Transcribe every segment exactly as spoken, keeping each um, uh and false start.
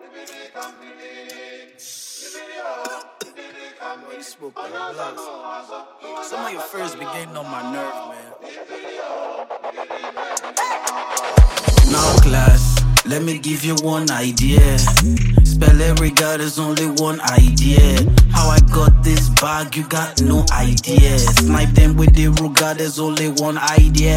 You smoke like blunts. Some of your first be getting on my nerve, man. Now class, let me give you one idea. Spell every guy, there's only one idea. How I got this bag, you got no idea. Snipe them with the Ruger, there's only one idea.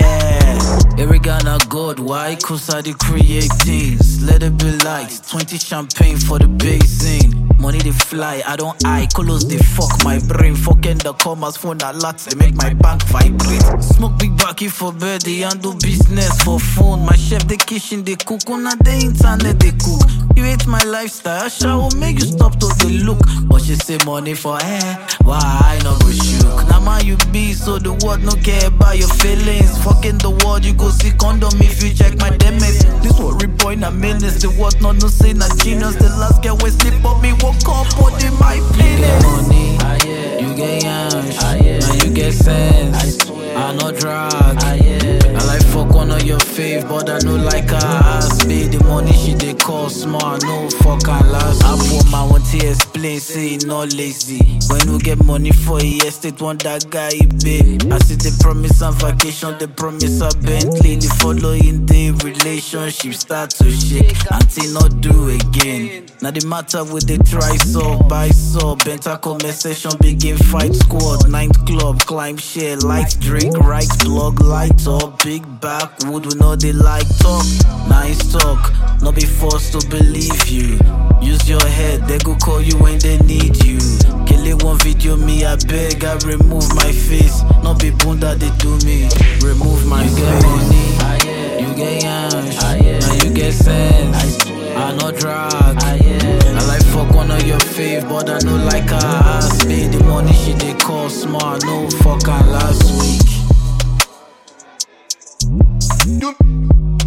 Every guy not good, why? Cause I did create things. Let it be light, twenty champagne for the big scene. Money they fly, I don't eye. Colors they fuck my brain. Fucking the commas phone a lot, they make my bank vibrate. Smoke big backy for bed, they handle business for phone. My chef the kitchen they cook, on the internet they cook. You hate my lifestyle, I will make you stop to the look. But she say money for hair, why I no go shook. Now man you be, so the world no care about your feelings. Fucking the world, you go see condom if you check my demis. This worry boy na menace, the world not no say na genius. The last girl we sleep on me, woke up, put in my penis. You get money, ah, yeah. You get yansh, ah, yeah. Now you get sense, I swear. I no drag, ah, yeah. I like fuck one of your fave, but I no like her ass. Pay the money she dey cost small, I no fuck her last. I put my one to explain, say he not lazy. When we get money for a estate, want that guy he pay. I see they promise on vacation, they promise a Bentley. The following day relationship start to shake, until not do again. Now the matter with the try so buy so Benta conversation begin fight squad. Ninth club, climb share, light drink, right blog, light up. Big backwood, we know they like talk. Nice talk, not be forced to believe you. Use your head, they go call you when they need you. Kill it one video, me I beg, I remove my face. Not be bunda they do me, remove my face. You get money, ah, yeah. You get yansh, ah, yeah. Now you get sense, I swear. I no drag, ah, yeah. I like fuck one of your fave, but I no like her ass. Pay the money she dey cost small, I no fuck her last week.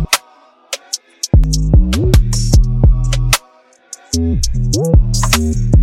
Woo!